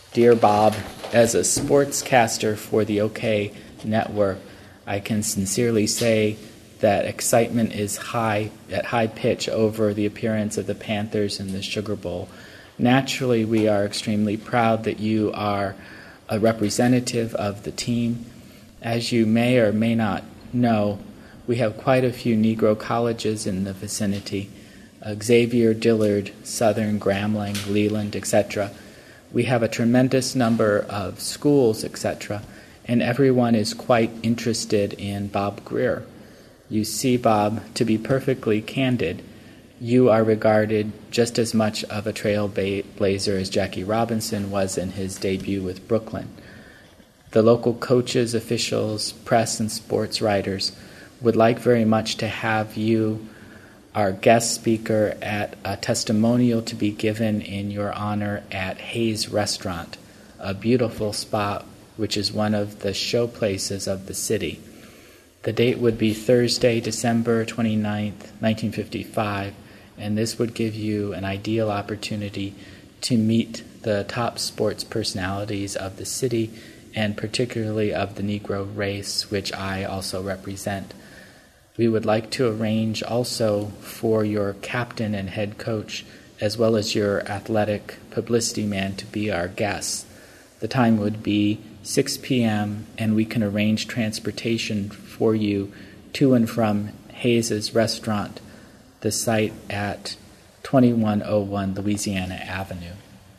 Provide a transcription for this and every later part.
Dear Bob, as a sportscaster for the OK Network, I can sincerely say that excitement is at high pitch over the appearance of the Panthers in the Sugar Bowl. Naturally, we are extremely proud that you are a representative of the team. As you may or may not know, we have quite a few Negro colleges in the vicinity: Xavier, Dillard, Southern, Grambling, Leland, etc. We have a tremendous number of schools, etc., and everyone is quite interested in Bob Greer. You see, Bob, to be perfectly candid, you are regarded just as much of a trailblazer as Jackie Robinson was in his debut with Brooklyn. The local coaches, officials, press, and sports writers would like very much to have you, our guest speaker, at a testimonial to be given in your honor at Hayes Restaurant, a beautiful spot which is one of the show places of the city. The date would be Thursday, December 29th, 1955, and this would give you an ideal opportunity to meet the top sports personalities of the city and particularly of the Negro race, which I also represent. We would like to arrange also for your captain and head coach, as well as your athletic publicity man, to be our guests. The time would be 6 p.m., and we can arrange transportation for you to and from Hayes's Restaurant, the site at 2101 Louisiana Avenue.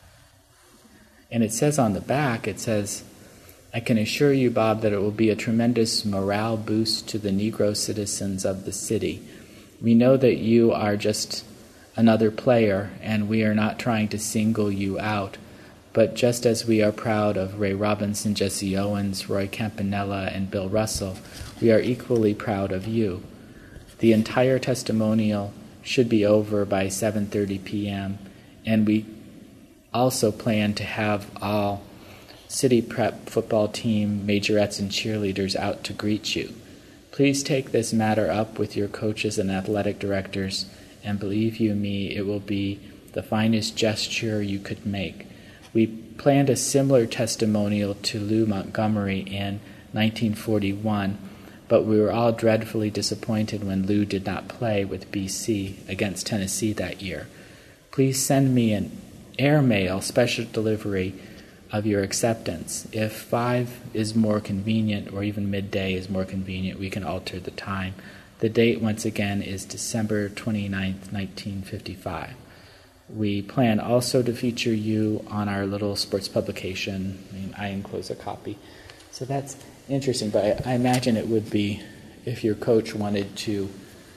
And it says on the back, it says, I can assure you, Bob, that it will be a tremendous morale boost to the Negro citizens of the city. We know that you are just another player, and we are not trying to single you out, but just as we are proud of Ray Robinson, Jesse Owens, Roy Campanella, and Bill Russell, we are equally proud of you. The entire testimonial should be over by 7:30 p.m., and we also plan to have all City Prep football team, majorettes, and cheerleaders out to greet you. Please take this matter up with your coaches and athletic directors, and believe you me, it will be the finest gesture you could make. We planned a similar testimonial to Lou Montgomery in 1941, but we were all dreadfully disappointed when Lou did not play with BC against Tennessee that year. Please send me an airmail special delivery of your acceptance. If 5 is more convenient, or even midday is more convenient, we can alter the time. The date, once again, is December 29th, 1955. We plan also to feature you on our little sports publication. I enclose a copy. So that's interesting, but I imagine it would be, if your coach wanted to,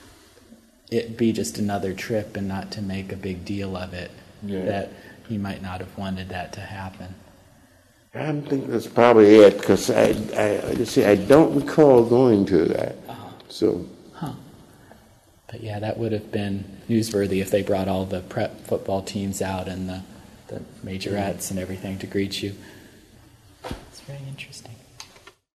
it be just another trip and not to make a big deal of it, that he might not have wanted that to happen. I think that's probably it, because I don't recall going to that. So. But yeah, that would have been newsworthy if they brought all the prep football teams out and the majorettes and everything to greet you. It's very interesting.